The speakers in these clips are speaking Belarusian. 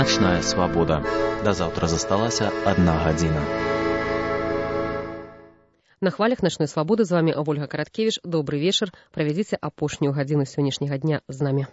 Начная свабода. Да заўтра засталася 1 гадзіна. На хвалях начной свабоды з вами Ольга Караткевич. Добрый вечар. Правядзіце апошнюю гадзіну сённяшняга дня з намі.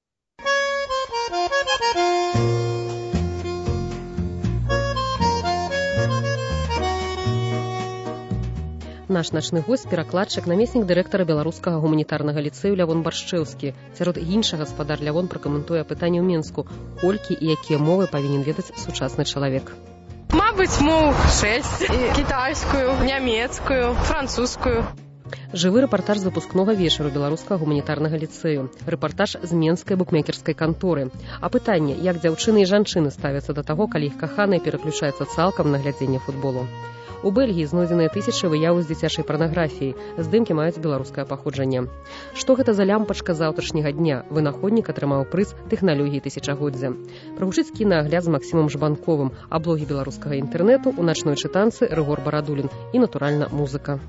Наш начны гость, перакладчык, намеснік дырэктара беларускага гуманітарнага ліцэю Лявон Баршчэўскі. Сярод іншага гаспадар Лявон пракаментуе пытанне ў Менску. Колькі і якія мовы павінен ведаць сучасны чалавек? Мабыць, моў 6. Кітайскую, нямецкую, французскую. Жывы рэпартаж з выпускнога вечару беларускага гуманітарнага ліцэю. Рэпартаж з менскай букмекерскай канторы. А пытанне, як дзяўчыны і жанчыны ставяцца да таго, калі іх каханыя пераключаецца цалкам на глядзенне футболу. У Бельгіі знойдзеныя тысячы выяў з дзіцячай парнаграфіі. Здымкі маюць беларускае паходжанне. Што гэта за лямпачка заўтрашняга дня? Вынаходнік атрымаў прыз тэхналогіі тысячагоддзя. Прагучыць кінаагляд з Максімам Жбанковым, а блогі беларускага інтэрнэту у начной чытанцы Рыгор Барадулін і, натуральна, музыка.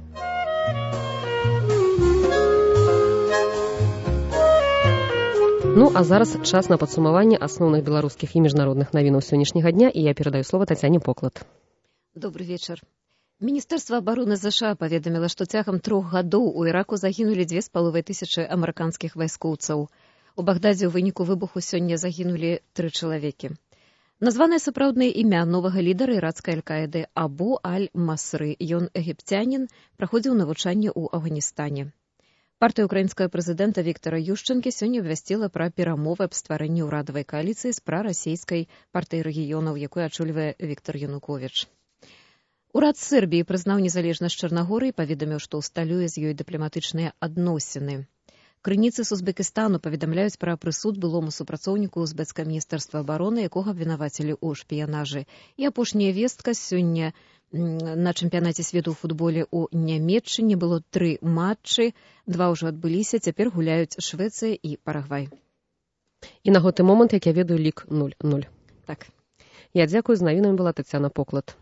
Ну, а зараз час на падсумаванне асноўных беларускіх і міжнародных навінаў сённяшняга дня, і я перадаю слова Тацяне Поклад. Добрый вечар. Міністэрства абароны ЗША паведаміла, што цягам 3 гадоў у Іраку загінулі 2500 амерыканскіх вайскоўцаў. У Багдадзе ў выніку выбуху сёння загінулі 3 чалавекі. Названае сапраўднае імя новага лідара ірацкай аль-Каіды Абу Аль-Масры. Ён егіпцянін, праходзіў навучанне ў Афганістане. Партыя украінскага прэзідэнта Віктара Ющэнкі сёння абвясціла пра перамовы аб стварэнні ўрадавай кааліцыі з прарасійскай партыяй рэгіёнаў, якую ачольвае Віктар Януковіч. Урад Сербіі прызнаў незалежнасць Чарнагорыі, паведаміў, што ўсталюе з ёй дыпламатычныя адносіны. Крыніцы з Узбекістану паведамляюць пра прысуд былому супрацоўніку узбекскага міністэрства абароны, якога абвінавацілі ў шпіянажы. І апошняя вестка: сёння на чэмпіянаце свету ў футболе ў Нямецчыне было 3 матчы, 2 ўжо адбыліся, цяпер гуляюць Швецыя і Парагвай. І на гэты момант, як я ведаю, лік 0-0. Так. Я дзякую, з навінамі была Тацяна Поклад.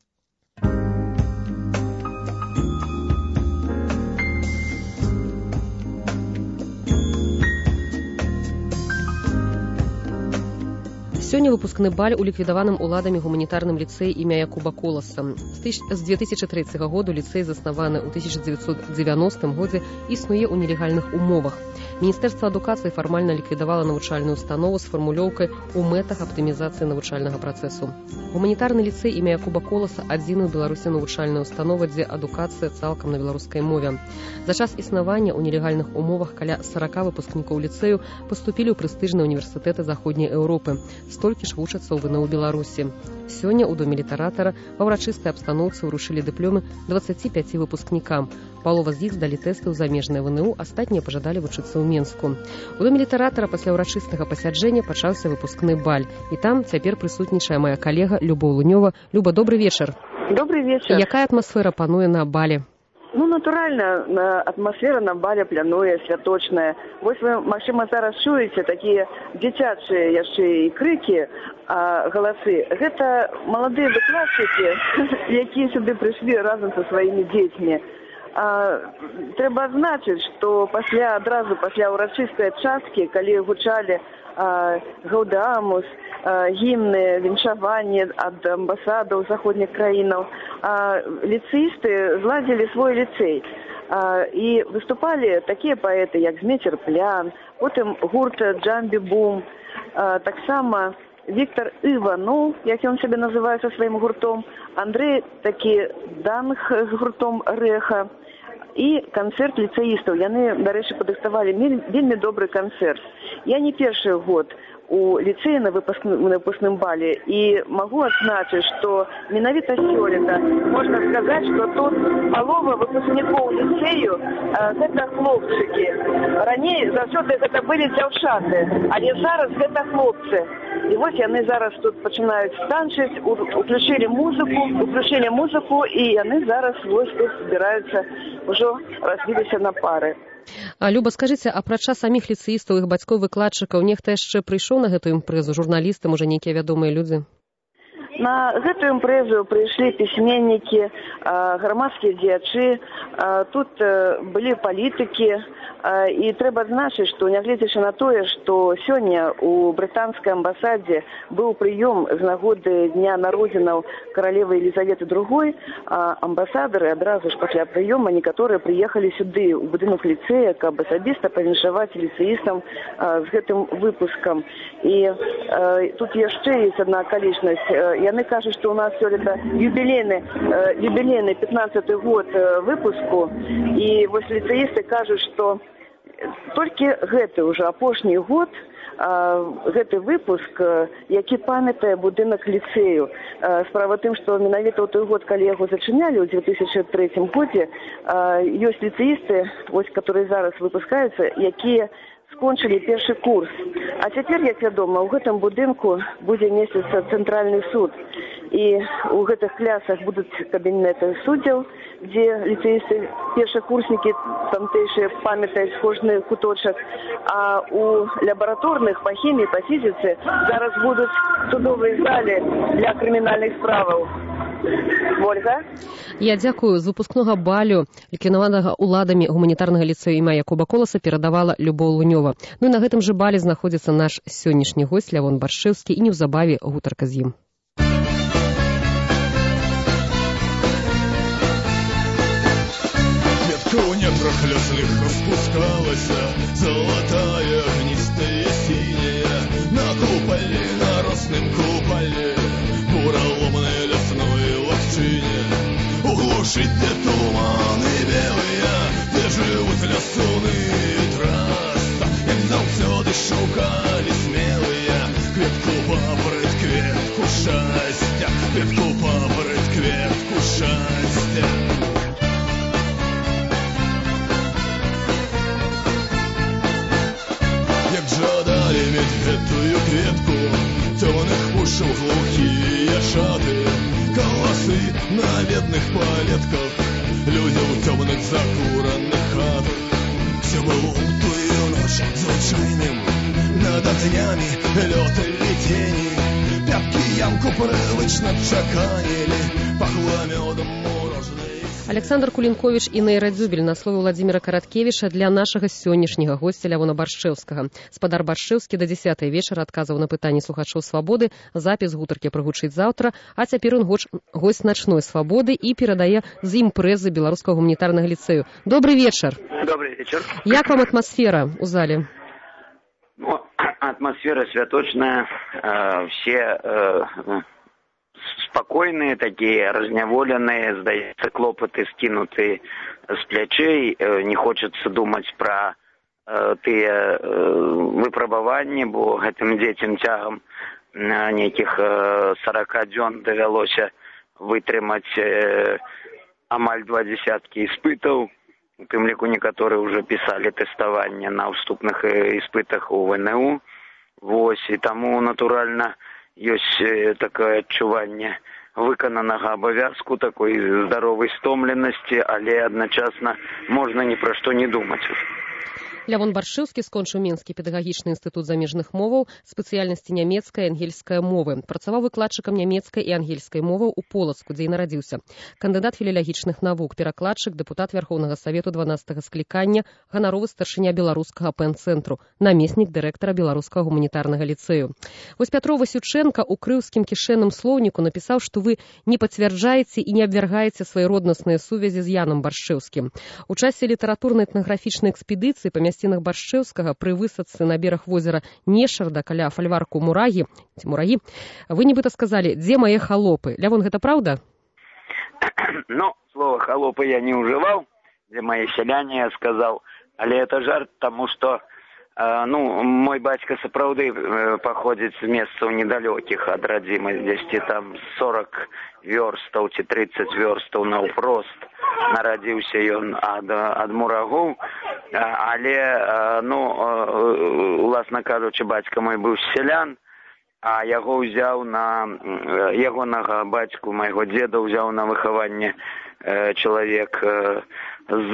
Сёння выпускны баль у ліквідаваным уладамі гуманітарным ліцэі імя Якуба Коласа. З 2003 году ліцэй, заснаваны ў 1990 годзе, існуе ў нелегальных умовах. Міністэрства адукацыі фармальна ліквідавала навучальную установу з фармулёўкай у мэтах аптымізацыі навучальнага працэсу. Гуманітарны ліцэй імя Якуба Коласа адзіная ў Беларусі навучальная установа, дзе адукацыя цалкам на беларускай мове. За час існавання ў нелегальных умовах каля 40 выпускнікоў ліцэю паступілі ў прэстыжныя універсітэты Заходняй Еўропы. Столькі ж вучацца ў ВНУ Беларусі. Сёння ў доме літаратара ва ўрачыстай абстаноўцы ўручылі дыпломы 25 выпускнікам. Палова з іх здалі тэсты ў замежнае ВНУ, астатнія пажадалі вучыцца ў Менску. У доме літаратара пасля ўрачыстага пасяджэння пачаўся выпускны баль. І там цяпер прысутнічае моя калега Любоў Лунёва. Люба, добрый вечар. Добрый вечар. Якая атмасфера пануе на бале? Ну, натуральна, атмасфера на бале плянуе, святочная. Вось вы, магчыма, зараз чуеце такія дзіцячыя яшчэ і крыкі, галасы. Гэта маладыя выкладчыкі, якія сюды прыйшлі разам са сваімі дзецьмі. Трэба адзначыць, што адразу пасля ўрачыстай часткі, калі гучалі гаўдаамус, гімны, віншаванне ад амбасадаў заходніх краінаў, ліцэісты зладзілі свой ліцэй. І выступалі такія паэты, як Змей Церплян, потым гурт Джамбі Бум, таксама Віктор Іванов, як ён сябе называе са сваім гуртом, Андрэй такі Данг з гуртом Рэха, і канцэрт ліцэістаў. Яны, дарэчы, падрыхтавалі вельмі добры канцэрт. Я не першы год у ліцэі на выпускным бале, і магу адзначыць, што менавіта сёлета можна сказаць, што тут палова выпускнікоў ліцэю гэта хлопчыкі. Раней заўсёды гэта былі дзяўчаты, але зараз гэта хлопцы. І вось яны зараз тут пачынаюць танчыць, уключылі музыку, і яны зараз вось тут збіраюцца, ўжо разбіліся на пары. Люба, скажыце, апрача саміх ліцэістаў, іх бацькоў, выкладчыкаў, нехта яшчэ прыйшоў на гэту імпрэзу, журналісты, можа, нейкія вядомыя людзі? На гэтую імпрэзу прыйшлі пісьменнікі, грамадскія дзеячы, тут былі палітыкі, і трэба адзначыць, што нягледзячы на тое, што сёння у брытанскай амбасадзе быў прыём з нагоды дня народзінаў каралевы Елізаветы II, амбасадары адразу ж пасля прыёма некаторыя прыехалі сюды, у будынак ліцэя, каб асабіста павіншаваць ліцэістам з гэтым выпускам. І тут яшчэ ёсць адна акалічнасць. Яны кажуць, што у нас сёлета юбілейны 15-й год выпуску, і вось ліцэісты кажуць, што толькі гэты ўжо апошні год, гэты выпуск, які памятае будынак ліцэю. Справа тым, што менавіта ў той год, калі яго зачынялі ў 2003 годзе, ёсць ліцэісты, вось, которые зараз выпускаюцца, якія скончылі першы курс. А цяпер, як вядома, у гэтым будынку будзе месціцца цэнтральны суд. І ў гэтых клясах будуць кабінеты суддзяў, дзе ліцэісты, першакурснікі тамтэйшыя памятаюць кожны куточак. А у лабараторных па хіміі, па фізіцы зараз будуць судовыя залі для крымінальных справаў. Ольга? Я дзякую. З выпускнога балю, ліквідаванага ўладамі гуманітарнага ліцэю імя Якуба Коласа, перадавала Любоў Лунёва. Ну і на гэтым жа бале знаходзіцца наш сённяшні госць Лявон Баршчэўскі, і неўзабаве гутарка з ім. В нетрах лесных распускалась золотая, огнистая, синяя, на куполе, на росном куполе, буроломной лесной ловчине. Углушить те туманы белые, где живут лесуны и трасса, як завсёды шукали смелые кветку папороть, кветку счастья, кветку папороть, кветку счастья. Як жадали иметь эту кветку, темных ушел глухие шаты, колосы на бедных палетках, людям в темных закуранных хатах. Все было у тую ночь звычайным, над огнями лед или тени, пятки ямку привычно чаканили, пахло медом мороженое. Александр Кулінковіч і Нейра Дзюбель на словы Владзіміра Караткевіча для нашага сённяшняга госця Лявона Баршчэўскага. Спадар Баршчэўскі да 10-й вечара адказаў на пытанні слухачоў «Свабоды». Запіс гутаркі прагучыць заўтра, а цяпер ён госць «Начной свабоды» і перадае з імпрэзы Беларускага гуманітарнага ліцэю. Добрый вечар. Добрый вечер. Як вам атмасфера ў зале? Ну, атмосфера святочная, все спокойные такие, разняволенные, сдаются клопоты, скинутые с плечей, не хочется думать про тыя выпрабаванні, бо гэтым дзецям цягам нейкіх 40 дзён давялося вытрымаць амаль 20 іспытаў, у тым ліку некаторыя ўжо пісалі тэставанне на ўступных іспытах у ВНУ. Вось, і таму, натуральна, ёсць такое адчуванне выкананага абавязку, такой здаровай стомленасці, але адначасна можна ні пра што не думаць. Лявон Баршчэўскі скончыў Менскі педагагічны інстытут замежных моваў, спецыяльнасці нямецкая і ангельская мовы. Працаваў выкладчыкам нямецкай і ангельскай моваў у Полацку, дзе і нарадзіўся. Кандыдат філалагічных навук, перакладчык, дэпутат Вярхоўнага Савету 12-га склікання, ганаровы старшыня беларускага пэн-цэнтру, намеснік дырэктара Беларускага гуманітарнага ліцэю. Вось Пятро Васючэнка ў крыўскім кішэнным слоўніку напісаў, што вы не пацвярджаеце і не абвяргаеце свае роднасныя сувязі з Янам Баршчэўскім. У часе літаратурна-этнаграфічнай экспедыцыі па мясцінах Баршчэўскага пры высадцы на бераг возера Нешарда каля фальварку Мурагі, вы нібыта сказалі: «Дзе мае халопы?» Лявон, гэта праўда? Ну, слово «холопы» я не уживал, где мои селяне, я сказал, але это жарт, потому что, мой бацька сапраўды походит с месцаў недалёкіх ад радзімы, дзесьці там 40 вёрстаў ці 30 вёрстаў наўпрост. Нарадзіўся ён ад Мурагоў, але, уласна кажучы, бацька мой быў з селян, а яго ўзяў на ягонага бацьку, майго дзеда ўзяў на выхаванне чалавек з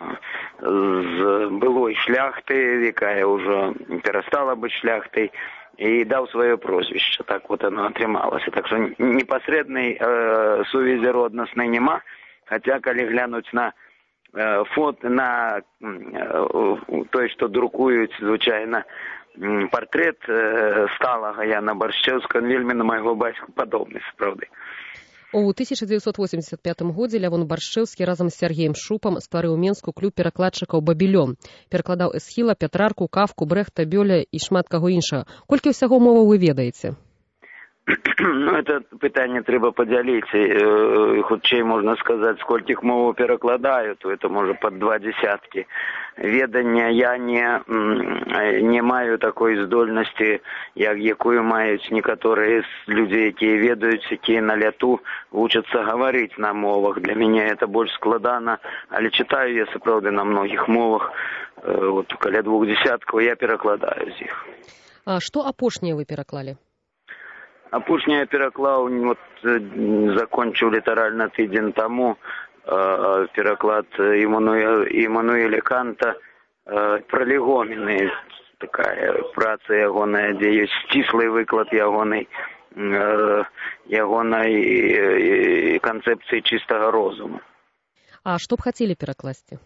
былой шляхты, якая ўжо перастала быць шляхтай, і даў сваё прозвішча. Так вот оно атрымалася. Так што непасрэднай сувязі роднаснай няма, хаця калі глянуць на фото, на той, што друкуюць звычайна партрэт сталага Яна Баршчэўскага, вельмі на майго бацьку падобны, сапраўды. У 1985 годзе Лявон Баршчэўскі разам з Сергеем Шупам стварыў у Менску клуб перакладчыкаў «Бабілён». Перакладаў Эсхіла, Пятрарку, Кафку, Брэхта, Бёля і шмат каго іншага. Колькі ўсяго моваў вы ведаеце? Ну, это пытанне трэба падзяліць. Хутчэй можна сказаць, сколькіх моваў перакладаю, то это можа пад 20. Ведання я не маю такой здольнасці, якую маюць некаторыя з людзей, якія ведаюць, якія на ляту вучацца гаварыць на мовах. Для мяне это больш складана, але чытаю я сапраўды на многіх мовах. Вот каля 20 я перакладаю з іх. А што апошняе вы пераклалі? Апошняе пераклаў, вот, закончыў літаральна тыдзень таму, пераклад Імануэля Канта пра легомены. Такая праца ягоная, дзе ёсць сціслы выклад ягонай канцэпцыі чыстага розуму. А што б хацелі перакласці?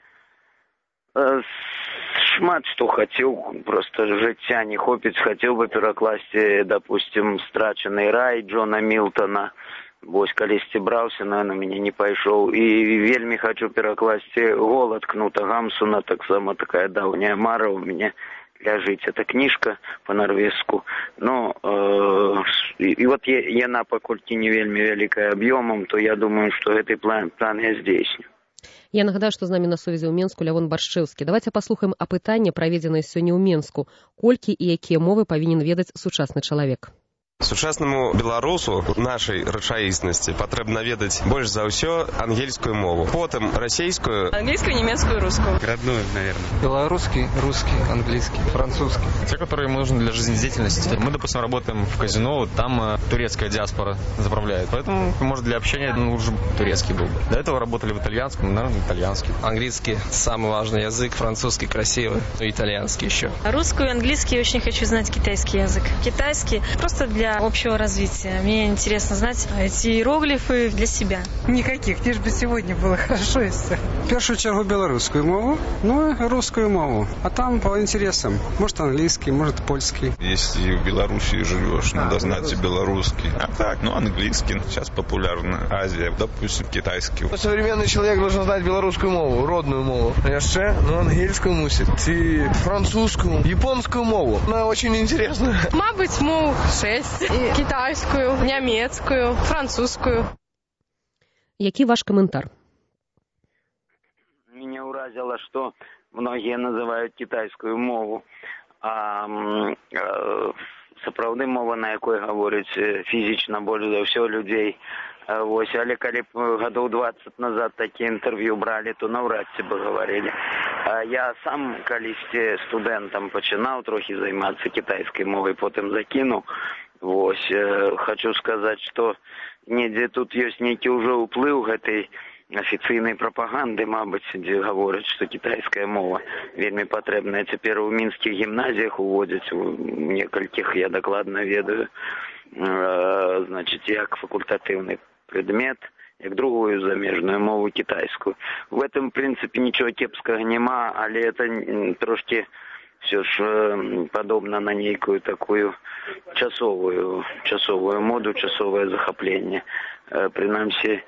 Шмат што хацеў, проста жыцця не хопіць. Хацеў бы перакласці, допустим, «Страчаны рай» Джона Мілтона. Вось калісьці браўся, но на мяне не пайшоў. І вельмі хачу перакласці «Голад» Кнута Гамсуна, таксама такая даўняя мара ў мяне ляжыць. Это кніжка па-нарвежску. Ну, і вот яна паколькі не вельмі вялікая аб'ёмам, то я думаю, што гэты план я здзейсню. Я нагадаю, што з намі на сувязі ў Менску Лявон Баршчэўскі. Давайте паслухаем апытанне, праведзенае сёння ў Менску. Колькі і якія мовы павінен ведаць сучасны чалавек? Сучаснаму беларусу нашай рэчаіснасці патрэбна ведаць больш за ўсё ангельскую мову, потым расейскую, Английскую, немецкую, русскую. Родную, наверное. Белорусский, русский, английский, французский. Те, которые нужны для жизнедеятельности. Мы, допустим, работаем в казино, там турецкая диаспора заправляет. Поэтому, может, для общения нужен турецкий был бы. До этого работали в итальянском, наверное, итальянский. Английский самый важный язык, французский красивый, и итальянский еще. Русскую, английский, очень хочу знать китайский язык. Китайский просто для общего развития. Мне интересно знать эти иероглифы для себя. Никаких, лишь бы сегодня было хорошо и все. В первую очередь белорусскую мову, ну и русскую мову. А там по интересам. Может английский, может польский. Если в Беларуси живешь, надо знать и белорусский. А так, ну английский. Сейчас популярна Азия, допустим, китайский. Современный человек должен знать белорусскую мову, родную мову. А ще, ну английскую мусит. И французскую, японскую мову. Она очень интересная. Мабуть, мов 6. Китайскую, нямецкую, французскую. Які ваш каментар? Меня уразило, что многие называют китайскую мову. Сапраўды мова, на якой гаворыць фізічна больш за ўсё людзей. Вось, але калі гадоў 20 назад такія інтэрв'ю бралі, то наўрад ці бы гаварылі. Я сам калісьці студэнтам пачынаў трохі займацца кітайскай мовай, потым закінуў. Вось, хочу сказаць, што недзе тут ёсць нейкі ўжо ўплыў гэтай афіцыйнай прапаганды, мабыць, дзе гавораць, што кітайская мова вельмі патрэбная. Цяпер у мінскіх гімназіях уводзяць, у некалькіх я дакладна ведаю, значыць, як факультатыўны предмет, як другую замежную мову кітайскую. В этом, в принципе, нічого кепскага няма, але это трошки все ж подобно на нейкую такую часовую моду, часовое захапленне. Прынамсі,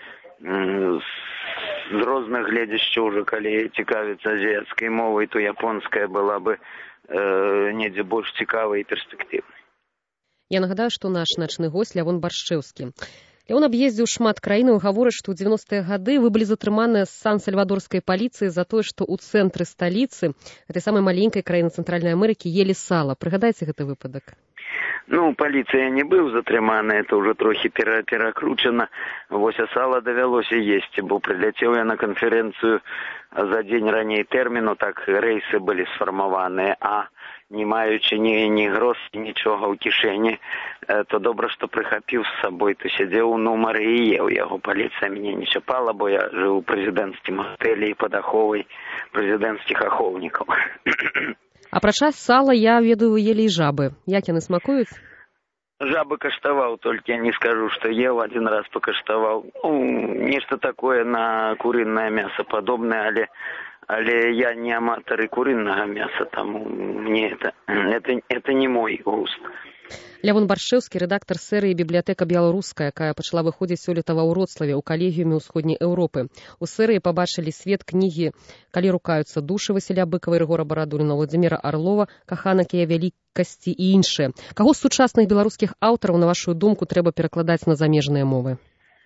з розных гледзяшчаў уже, калі цікавіцца азіяцкай мовай, то японская была бы недзе больш цікавай і перспектыўнай. Я нагадаю, што наш начны госць Лявон Баршчэўскі. Ён аб'ездзіў шмат краінаў, гаворыць, што ў 90-е гады вы былі затрыманыя з сан-сальвадорскай паліцыі за тое, што ў цэнтры сталіцы, гэтай самай маленькай краіны Цэнтральнай Амерыкі, елі сала. Прыгадайце гэты выпадак? Ну, паліцыя не быў затрыманы, это ўжо трохі перакручана. Вось, а сала давялося есці, бо прыляцеў я на канферэнцыю за дзень раней тэрміну, так рэйсы былі сфармаваныя, а не маючы ні гроз, нічога ў кішэні, то добра, што прыхапіў з сабой, то сядзеў у нумары і еў яго. Паліцыя мяне не чапала, бо я жыў у прэзідэнцкім гатэлі і пад аховай прэзідэнцкіх ахоўнікаў. Апрача сала, я ведаю, вы ели і жабы. Як яны смакуюць? Жабы каштаваў, толькі не скажу, што еў, один раз пакаштаваў. Нешта такое на курынае мяса падобнае, але я не аматар і курыннага мяса, таму мне это не мой густ. Лявон Баршчэўскі, рэдактар серыі «Бібліятэка беларуская», якая пачала выходзіць сёлета ва Ўроцлаве ў калегіуме ўсходняй Еўропы. У серыі пабачылі свет кнігі «Калі рукаюцца душы» Васіля Быкава і Рыгора Барадуліна, Владзіміра Арлова, «Каханакія вялікасці» і іншыя. Каго з сучасных беларускіх аўтараў, на вашу думку, трэба перакладаць на замежныя мовы?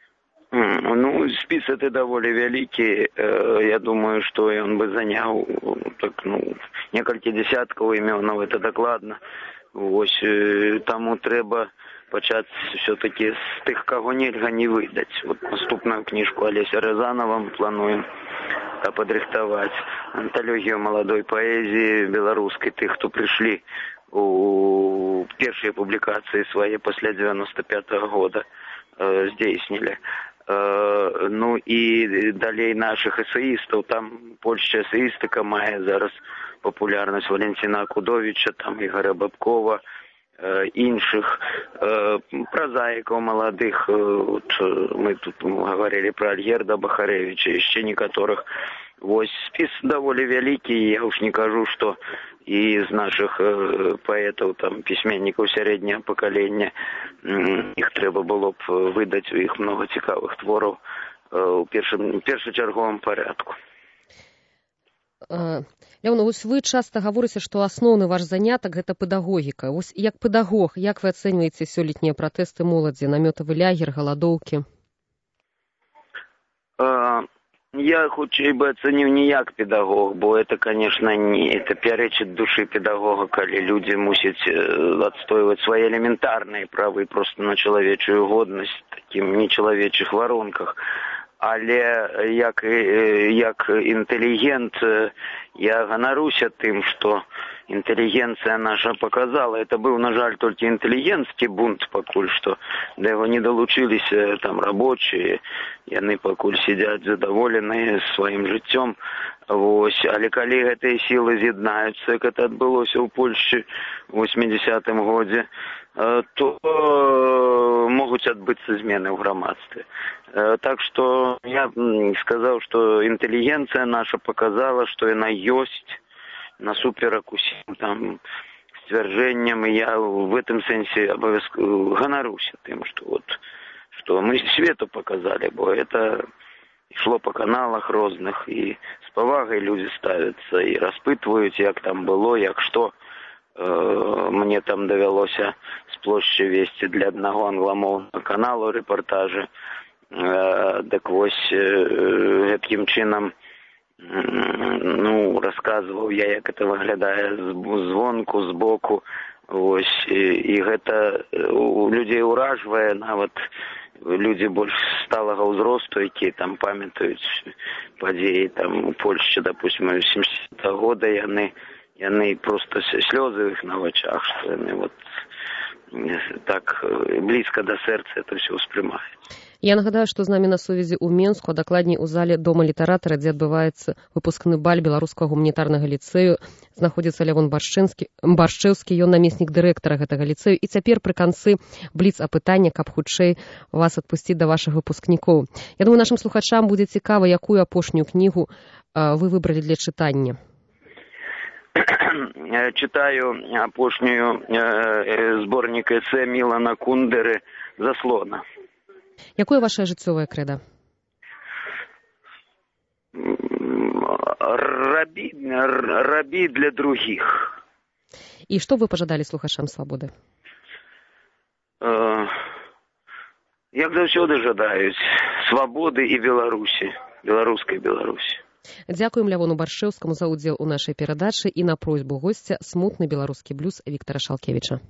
Спіс это даволі вялікі. Я думаю, што ён бы заняў некалькі дзесяткаў імёнаў, это дакладна. Вось, таму трэба пачаць все-таки з тых, каго нельга не выдаць. Вот наступную кніжку Алеся Рязанова мы плануем падрыхтаваць. Анталогію маладой паэзіі беларускай, тых, хто прыйшлі у першыя публікацыі свае пасля 95-го года здзейснілі. Ну і далей нашых эсеістаў, там польская эсеістыка мае зараз популярнасць, Валентина Акудовича, там Ігоря Бабкова, іншых прозаікаў маладых. Вот мы тут говорили про Альгерда Бахаревича, яшчэ некаторых. Вось спіс даволі вялікі, я уж не кажу, што і з нашых паэтаў, там, пісьменнікаў сярэдняга пакалення, іх трэба было б выдаць, у іх много цікавых твораў у першачарговым парядку. Лявон, вось вы часта гаворыце, што асноўны ваш занятак – гэта педагогіка. Вось як педагог, як вы ацэньваеце сёлетнія пратэсты моладзі, намётавы лягер, галадоўкі? Я хутчэй бы ацэніў не як педагог, бо это, конечно, не это пярэчыць душы педагога, калі людзі мусяць адстойваць свае элементарныя правы просто на чалавечую годнасць, такім нечалавечых варонках. Але як інтэлігент я ганаруся тым, што інтэлігенцыя наша показала. Это быў, на жаль, толькі інтэлігенцкі бунт пакуль што. Да яго не далучыліся там рабочыя, яны пакуль сидзяць задаволеныя сваім жыццём. Вось, але калі гэтыя сілы з'яднаюцца, як это адбылося ў Польшчы ў 80-м годзе, то могуць адбыцца змены ў грамадстве. Так што я сказаў, што інтэлігенцыя наша показала, што яна ёсць насуперак усім там сцвярджэнням, і я в этом сэнсе абавязкова ганаруся тым, што мы свету показали, бо это ішло по каналах розных, і з павагай людзі ставяцца і распытваюць, як там было, як што. Мне там давялося з плошчы весці для аднаго англамоўнага каналу рэпартажы. Так вось, гэткім чынам рассказываў я, як это выглядае звонку, збоку. Вось, і гэта у людзей уражвае, нават людзі больш сталага ўзросту, якія там памятаюць падзеі там у Польшчы, допустим, 70-го года, яны просто слёзы ў іх на вачах, што яны вот так блізка да сэрца это все ўспрымаюць. Я нагадаю, што з намі на сувязі ў Менску, а дакладней у зале Дома літаратара, дзе адбываецца выпускны баль Беларускага гуманітарнага ліцэю, знаходзіцца Лявон Баршчэўскі, ён намеснік дырэктара гэтага ліцэю. І цяпер пры канцы бліц-апытання, каб хутчэй вас адпусціць да вашых выпускнікоў. Я думаю, нашым слухачам будзе цікава, якую апошнюю кнігу вы выбралі для чытання. Читаю апошнюю зборнік эсэ Мілана Кундэры «Заслона». Якое ваше жыццёвае крэда? Рабі для другіх. І што вы пажадалі слухачам свабоды? Як заўсёды жадаюць свабоды і Беларусі, беларускай Беларусі. Дзякуем Лявону Баршчэўскаму за ўдзел у нашай перадачы і на просьбу госця смутны беларускі блюз Віктара Шалкевіча.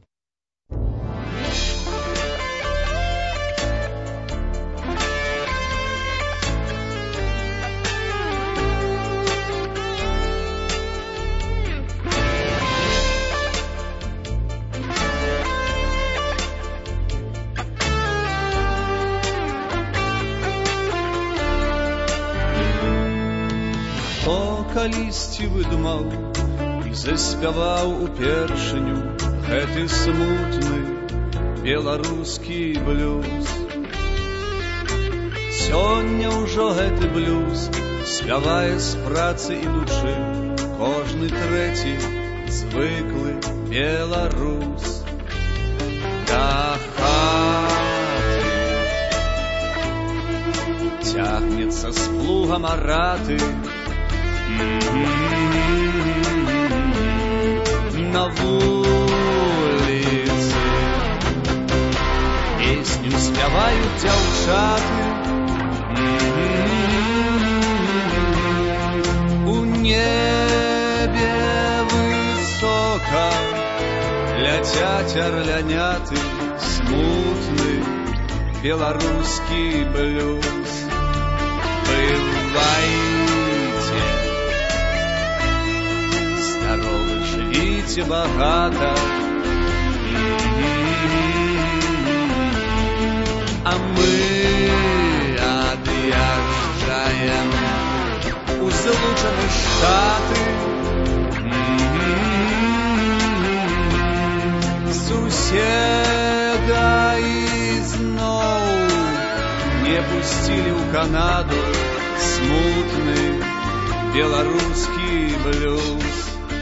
Калісьці выдумаў і заспяваў упершыню гэты смутны беларускі блюз. Сёння ўжо гэты блюз спявае з працы ідучы кожны трэці звыклы беларус. Да хаты цягнецца з плугам араты, на вуліцы песню спяваюць дзяўчаты, у небе высока ляцяць арляняты, смутны беларускі блюз. Бывайце здаровы, жывіце багата, а мы ад'язджаем у Злучаныя Штаты. Суседа ізноў не пусцілі ў Канаду, смутны беларускі блюз.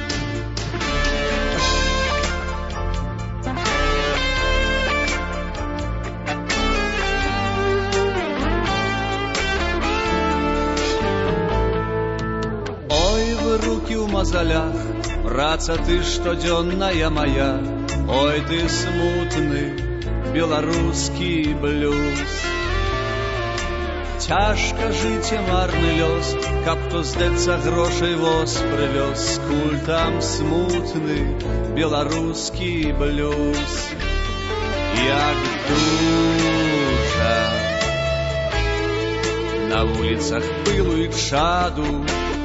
Мазалях, праца ты штодзённая мая, ой ты смутны беларускі блюз. Цяжка жыць і марны лёс, каб хто здэцца грошай воз прывёз, скуль там смутны беларускі блюз. Як дужа на вуліцах пылу і чаду,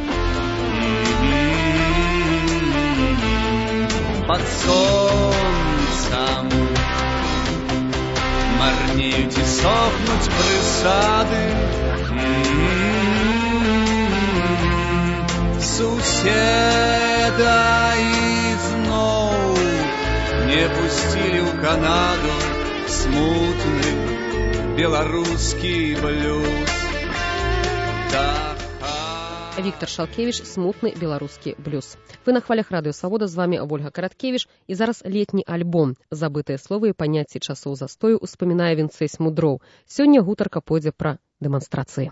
под солнцем марнеют и сохнут присады. Суседа изноў не пустили у Канаду, смутны беларускі блюз. Віктор Шалкевіч, смутны беларускі блюз. Вы на хвалях радыё Свабода, з вами Ольга Караткевіч, і зараз летні альбом. Забытыя словы і паняцці часоў застою успамінае Вінцэй Смудроў. Сёння гутарка пойдзе пра дэманстрацыі.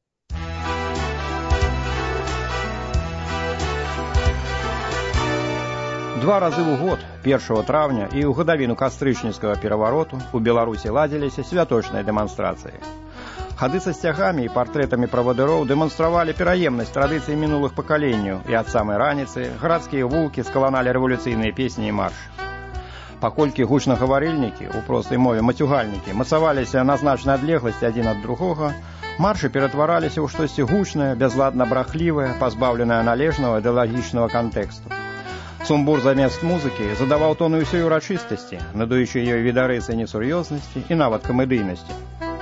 Два разы ў год, 1 травня і ў гадавіну кастрычніцкага перавароту у Беларусі ладзіліся святочныя дэманстрацыі. Хады са сцягамі і партрэтамі правадыроў дэманстравалі пераемнасць традыцый мінулых пакаленняў, і ад самай раніцы гарадскія вулкі скаланалі рэвалюцыйныя песні і маршы. Паколькі гучнагаварыльнікі, у простай мове мацюгальнікі, мацаваліся на значнай адлегласці адзін ад другога, маршы ператвараліся ў штосьці гучнае, бязладна брахлівае, пазбаўленае належнага ідэалагічнага кантэксту. Сумбур замест музыкі задаваў тону ўсёй урачыстасці, надаючы ёй відарысы несур'ёзнасці і нават камедыйнасці.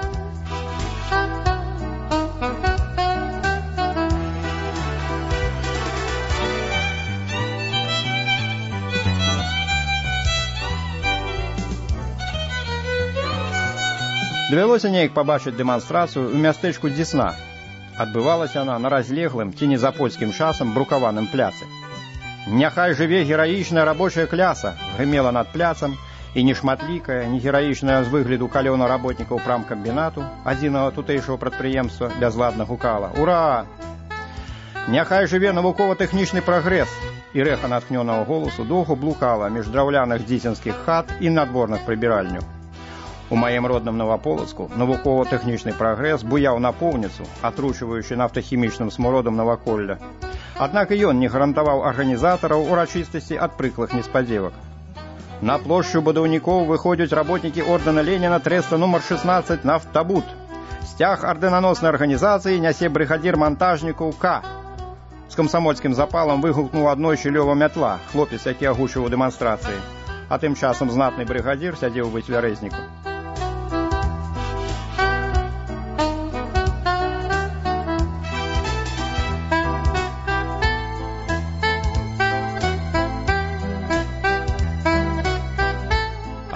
Давялося неяк пабачыць дэманстрацыю ў мястэчку Дзесна. Адбывалася яна на разлеглым ці не за польскім часам брукаваным пляцы. «Няхай жыве гераічная рабочая кляса!» грымела над пляцам, і нешматлікая, негераічная з выгляду калёна работнікаў прамкамбінату, адзінага тутэйшага прадпрыемства, бязладна гукала «Ура!» «Няхай жыве навукова-тэхнічны прагрэс!» і рэха натхнёнага голасу доўга блукала між драўляных дзіцінскіх хат і надворных прыбіральняў. У маім родным Новаполацку навукова-тэхнічны прагрэс буяў напоўніцу, атручваючы нафтахімічным смуродам наваколля. Аднак і ён не гарантаваў арганізатараў урачыстасці ад прыклых неспадзевак. На плошчу будаўнікоў выходзяць работнікі ордэна Леніна трэста нумар 16 «Нафтабуд». Сцяг ардынаноснай арганізацыі нясе брыгадзір монтажнікаў К. З камсамольскім запалам выгукнуў аднойчы Лёва Мятла, хлопец, які агучыў у дэманстрацыі. А тым часам знатны брыгадзір сядзеў у выцвярэзніку.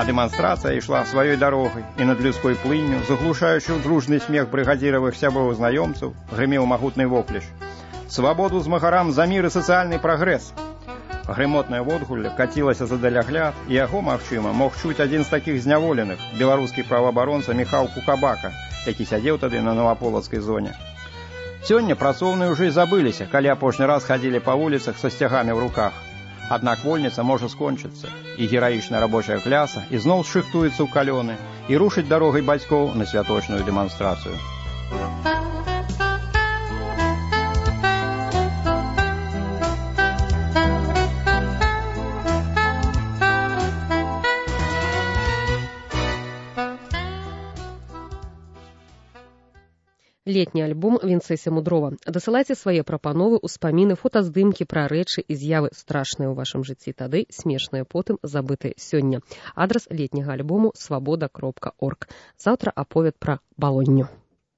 дэманстрацыя ішла сваёй дарогай, і над людской плынню, заглушаючы дружны смех брыгадзіравых сяброў знаёмцаў, грымеў магутны вокліч. Свабоду змагарам за мір і сацыяльны прагрэс. Грымотнае водгулле кацілася задалягляд, і яго, магчыма, мог чуць адзін з такіх зняволеных, беларускі праваабаронца Міхал Кукабака, які сядзеў тады на Новаполацкай зоне. Сёння працоўныя ўжо і забыліся, калі апошні раз хадзілі па вуліцах са сцягамі ў руках. Аднак вольніца можа скончыцца, і гераічная рабочая кляса ізноў сшыхтуецца ў калёны і рушыць дарогай бацькоў на святочную дэманстрацыю. Летні альбом Вінцэся Мудрова. Дасылайце свае прапановы, успаміны, фотаздымкі пра рэчы і з'явы страшныя ў вашым жыцці тады, смешныя потым, забытыя сёння. Адрас летняга альбому свабода.орг. Заўтра аповед пра Балонню.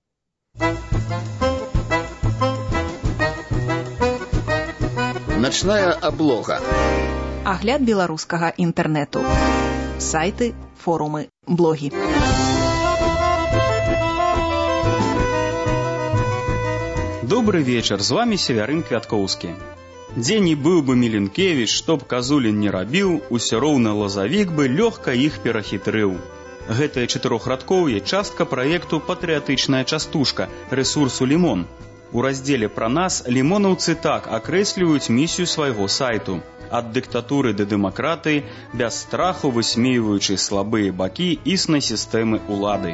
Начная аблога. Агляд беларускага інтэрнэту. Сайты, форумы, блогі. Добрый вечер, з вами Севярын Квяткоўскі. Дзе не быў бы Міленкевіч, чтоб Казулін не рабіў, усё роўна лазавік бы лёгка іх перахітрыў. Гэтае чатырохрадкоўе частка праекту «Патрыятычная частушка» рэсурсу «Лімон». У раздзеле «Пра нас» лімонаўцы так акрэсліваюць місію свайго сайту. Ад дыктатуры да дэмакратыі, без страху высмейваючы слабыя бакі існай сістэмы ўлады.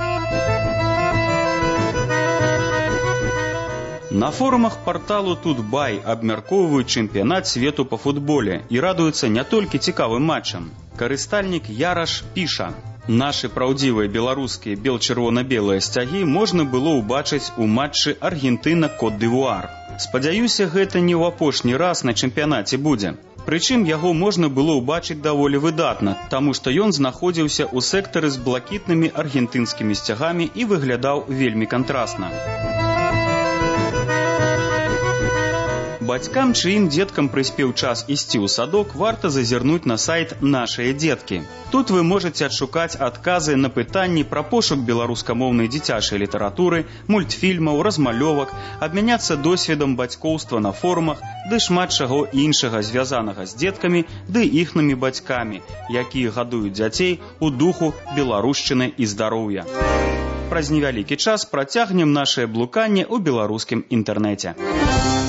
На форумах порталу Тутбай абмяркоўваюць чэмпіянат свету па футболе і радуюцца не толькі цікавым матчам. Карыстальнік Яраш піша: «Нашы праўдзівыя беларускія бел-чырвона-белыя сцягі можна было ўбачыць у матчы Аргентына-Кот-д'Івуар. Спадзяюся, гэта не ў апошні раз на чэмпіянаце будзе. Прычым яго можна было ўбачыць даволі выдатна, таму што ён знаходзіўся ў сектары з блакітнымі аргентынскімі сцягамі і выглядаў вельмі кантрасна. Бацькам, чыім дзеткам прыспеў час ісці ў садок, варта зазірнуць на сайт «Нашыя дзеткі». Тут вы можаце адшукаць адказы на пытанні пра пошук беларускамоўнай дзіцячай літаратуры, мультфільмаў, размалёвак, абмяняцца досведам бацькоўства на форумах, ды шмат чаго іншага звязанага з дзеткамі ды іхнымі бацькамі, якія гадуюць дзяцей у духу беларушчыны і здароўя. Праз невялікі час працягнем нашае блуканне ў беларускім інтэрнэце.